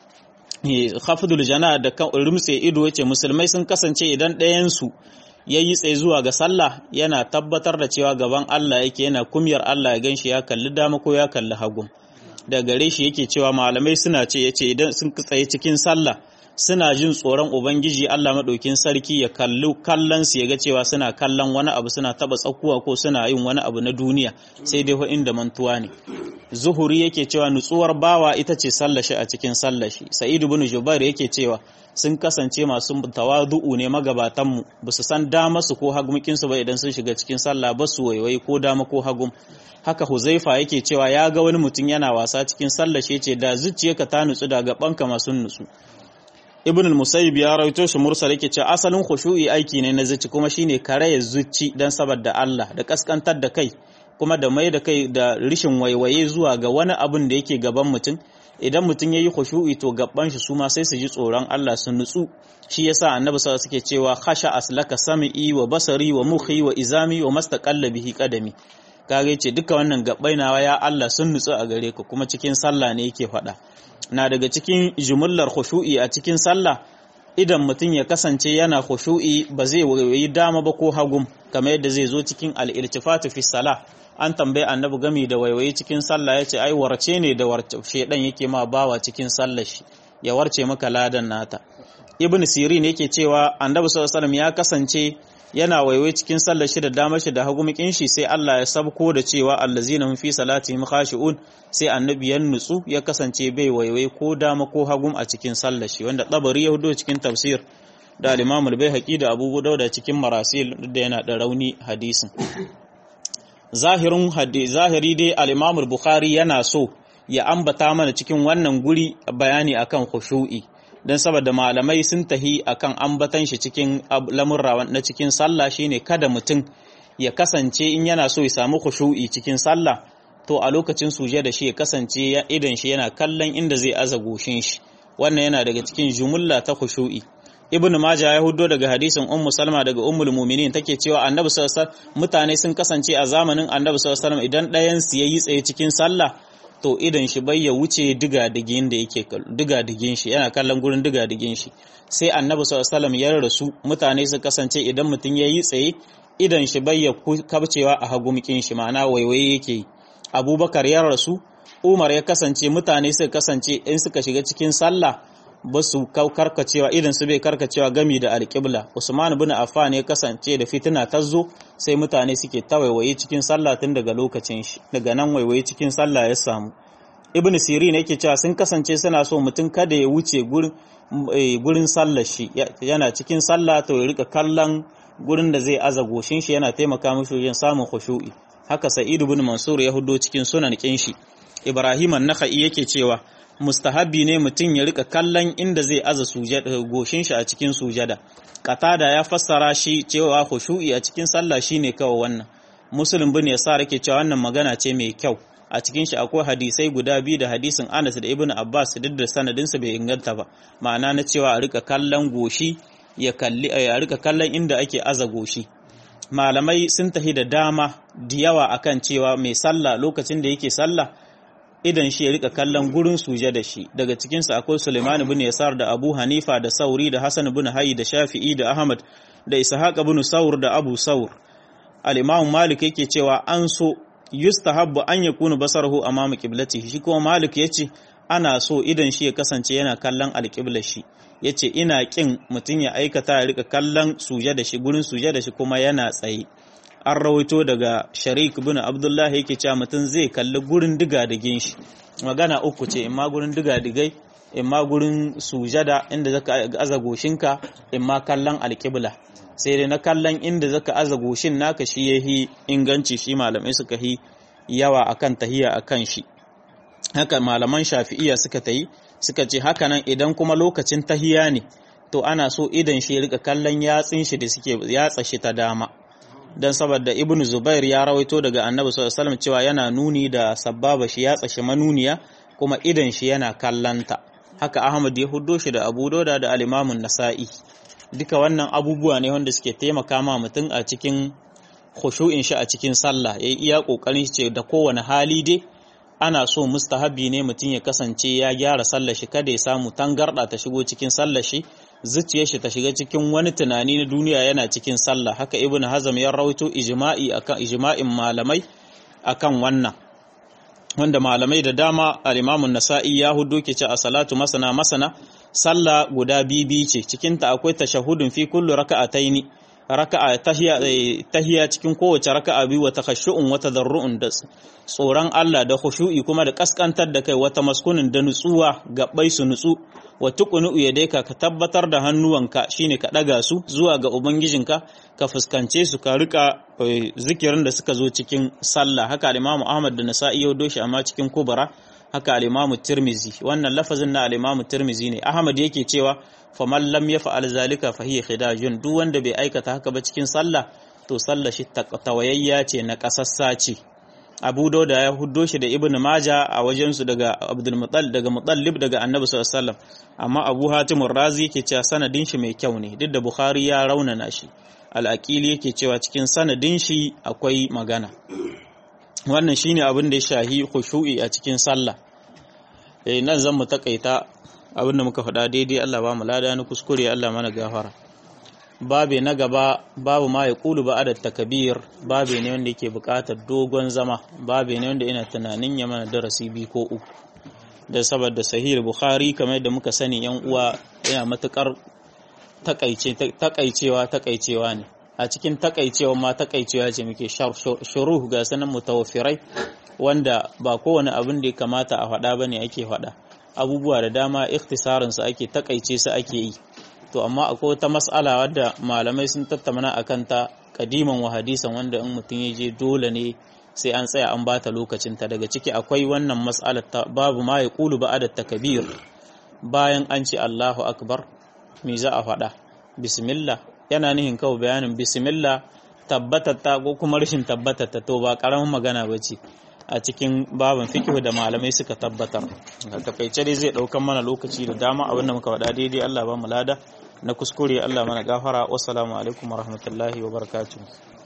Khafdul jana da rumtse ido yace musulmai sun kasance idan ɗayan su yayi tsaye zuwa ga sallah yana tabbatar da cewa gaban Allah yake, yana kumyar Allah ya ganshi ya kalli dama ko ya kalli hagu. Da gare shi yake cewa malamai suna ce yace idan sun tsaye cikin sallah suna jin tsoron ubangiji Allah madaukin sarki ya kallon su, ya ga cewa suna kallon wani abu, suna taba tsakuwa ko suna yin wani abu na duniya, sai dai inda mantuwa ne. Zuhuri yake cewa nutsuwar bawa ita ce sallashi a cikin sallashi. Sa'id ibn Jubair yake cewa sun kasance masu tawadu'u ne magabatanmu, ba su san dama su ko hagumkin su ba idan sun shiga cikin sallah, ba su waiwai ko dama ko hagum. Haka Huzaifa yake cewa ya ga wani mutum yana wasa cikin sallashi, yace da zuciyarka ta nutsu da gabanka masu nutsu. Ibn al-Musayyib ya rawaito shi mursal yake cewa asalin khushu'i aiki ne na zuci, kuma shine karayar zuci dan saboda Allah da kaskantar da kai, kuma da mai da kai da rishin waiwaye zuwa ga wani abun da yake gaban mutum. Idan mutum yayi khushu'i to gaban shi su ma sai su ji tsoron Allah su nutsu. Shi yasa Annabi sallallahu alaihi wasallam suke cewa khasha aslaka sam'i wa basari wa mukhi wa izami wa mastaqalla bihi qadami. Kage ce duka wannan gabbai nawa ya Allah sun nutsu a gare ka, kuma cikin sallah ne yake faɗa. Na daga cikin jumullar khushu'i a cikin sallah, idan mutum ya kasance yana khushu'i ba zai wayi dama ba ko hagum, kamar yadda zai zo cikin al-iltifatu fi salah. An tambaye Annabi game da waiwaye cikin sallah, yace ai warce ne da warce shedan yake ma bawa cikin sallar shi. ya warce maka ladan nata. Ibn Sirin yake cewa Annabi sallallahu alaihi wasallam ya kasance yana waiwai cikin sallar shi da damar shi da hagumikin shi sai Allah ya sabko da cewa allazina hum fi salatihim khashi'un sai annabi ya nutsu ya kasance bai waiwai ko dama ko hagum a cikin sallar shi, wanda Tabari ya hudo cikin tafsir da al-Imam al-Baihaqi da Abu Dawud cikin Marasil da yana da rauni hadisin. Zahiri dai al-Imam al-Bukhari yana so ya ambata mana cikin wannan guri bayani akan khushu'i, dan saboda malamai sun tahi akan ambatan shi cikin lamurra na cikin sallah shine kada mutum ya kasance in yana so ya samu khushu'i cikin sallah to a lokacin sujada shi ya kasance idan shi yana kallon inda zai aza goshin shi, wannan yana daga cikin jumulla ta khushu'i. Ibn Majah ya hudo daga hadisin Ummu Salma daga Ummul Mu'minin take cewa Annabi sallallahu alaihi wasallam mutane sun kasance a zamanin Annabi sallallahu alaihi wasallam idan ɗayan su yayi tsaye cikin sallah to idan shi bai ya wuce diga-digin da yake diga-digin shi yana kallon gurin diga-digin shi, sai Annabi sallallahu alaihi wasallam ya rasu mutane su kasance idan mutum yayi tsaye idan shi bai ya kabcewa a hagumkin shi, ma'ana waiwaye yake. Abubakar ya rasu, Umar ya kasance mutane su kasance in suka shiga cikin sallah ba su karkacewa idan su bai karkacewa gami da alƙibla. Usman ibn Affan ya kasance da fitina ta zo sai mutane suke ta waiwaye cikin sallah tun daga lokacin shi, daga nan waiwaye cikin sallah ya samu. Ibn Sirin yake cewa sun kasance suna so mutum kada ya wuce gurin sallar shi, yana cikin sallah to ya rika kallon gurin da zai aza goshin shi, yana taimaka mishi wajen samun khushu'i. Haka Sa'id ibn Mansur ya hudo cikin sunan kin shi. Ibrahim an-Nakhai yake cewa mustahabi ne mutum ya rika kallon inda zai aza goshin shi a cikin sujada. Qatada ya fassara shi cewa khushu'i a cikin sallah shine kawai wannan. Muslim bin Yasar yake cewa wannan magana ce mai kyau. A cikin shi akwai hadisai guda biyu da hadisin Anas da Ibn Abbas duk da sanadin sa bai inganta ba. Ma'ana na cewa a rika kallon goshi a rika kallon inda ake aza goshi. Malamai sun tahi da dama da yawa akan cewa mai sallah lokacin da yake sallah idan shi ya rika kallon gurin sujada shi. Daga cikinsu akwai Sulaiman ibn Yasar da Abu Hanifa da Sauri da Hassan ibn Hayy da Shafi'i da Ahmad da Ishaq ibn Saur da Abu Saur. Al-Imam Malik yake cewa an so yustahabbu an yakunu basaruhu amama qiblatihi, shi kuma Malik yace ana so idan shi ya kasance yana kallon alqiblar shi. Yace ina kin mutun ya aikata ya rika kallon sujada shi gurin sujada shi kuma yana tsaye. An rawaito daga Sharik ibn Abdullah yake cewa mutum zai kalli gurin diga-digin shi. Magana uku ce, imma gurin diga-digai, imma gurin sujada inda zaka aza goshinka, imma kallon alƙibla. Sai dai na kallon inda zaka aza goshin naka shi yahi inganci, shi malamai suka yi yawa akan tahiya akan shi. Haka malaman Shafi'iyya suka tayi, suka ce haka nan idan kuma lokacin tahiya ne, to ana so idan shi ya rika kallon yatsin shi da suke yatsa shi ta dama. Dan saboda Ibn Zubair ya rawaito daga Annabi sallallahu alaihi wasallam cewa yana nuni da sababa shi ya tsashi manuniya kuma idan shi yana kallanta. Haka Ahmad ya huddo shi da Abu Dawud da al-Imam an-Nasa'i. Duka wannan abubuwa ne wanda suke taimaka ma mutum a cikin khushu'in shi a cikin sallah. Yayi iya kokarin shi ce da kowane hali dai ana so mustahabi ne mutum ya kasance ya gyara sallar shi, kada ya samu tangarda ta shigo cikin sallar shi, zuciyar shi ta shiga cikin wani tunani na duniya yana cikin sallah. Haka Ibn Hazm ya rawaito ijma'in malamai akan wannan, wanda malamai da dama al-Imam an-Nasa'i ya hudo ke ce a salatu masana sallah guda bibi ce, cikin ta akwai tashahhudun fi kullu raka'ataini, raka'a tahiya cikin kowace raka'a biyu, wa takhashu'un wa tadarru'un, da tsoron Allah da khushu'i kuma da kaskantar da kai, wata maskunin da nutsuwa gabbai su nutsu, wa tuqnu yadayka ka tabbatar da hannuwanka shine ka daga su zuwa ga ubangijinka, ka fuskance su ka rika zikirin da suka zo cikin sallah. Haka al-Imam Ahmad da Nasa'i ya doshi amma cikin Kubra. Haka al-Imam Tirmizi, wannan lafazin na al-Imam Tirmizi ne. Ahmad yake cewa faman lam yaf'al zalika fa hiya khidajun, duk wanda bai aikata haka ba cikin sallah to sallar shi tawayayya ce, na kasassa ce. Abu Dawud ya huddo shi da Ibn Majah a wajen su daga Abdul Muttalib daga Muttalib daga Annabi sallallahu alaihi wasallam, amma Abu Hatim ar-Razi yake cewa sanadin shi mai kyau ne, duk da Bukhari ya raunana shi. Al-Aqili yake cewa cikin sanadin shi akwai magana. Wannan shine abin da ya shahi khushu'i a cikin sallah. Nan zan mu takaita abin da muka faɗa daidai, Allah ba mu lada, ni kuskure Allah mana gafara. Babe na gaba, babu ma ya kulu ba'da takbir, babe ne wanda yake buƙatar dogon zama, babe ne wanda ina tunanin ya mana darasi 2 ko 3. da saboda sahih bukhari kamar yadda muka sani yan uwa yana matukar takaicewa ne a cikin takaicewa ma takaicewa ce muke shuruh ga sanan mutawaffirai wanda ba kowane abin da ya kamata a faɗa bane ake faɗa abubuwa da dama ikhtisarin su ake takaice su ake yi to amma akwai wata mas'ala wadda malamai sun tattauna akan ta kadiman wa hadisan wanda in mutum ya je dole ne sai an tsaya an bata lokacin ta daga ciki akwai wannan mas'alar ta babu ma ya qulu ba'da takbir bayan an ce Allahu akbar me za a faɗa bismillah yana nihin kawai bayanin bismillah tabbatata ko kuma rashin tabbatata to ba karamin magana bace a cikin babin fiqh da malamai suka tabbatar a takaice dai zai daukan mana lokaci da dama abinda muka faɗa daidai Allah ba mu lada na kuskure Allah mana gafara wassalamu alaikum warahmatullahi wabarakatuh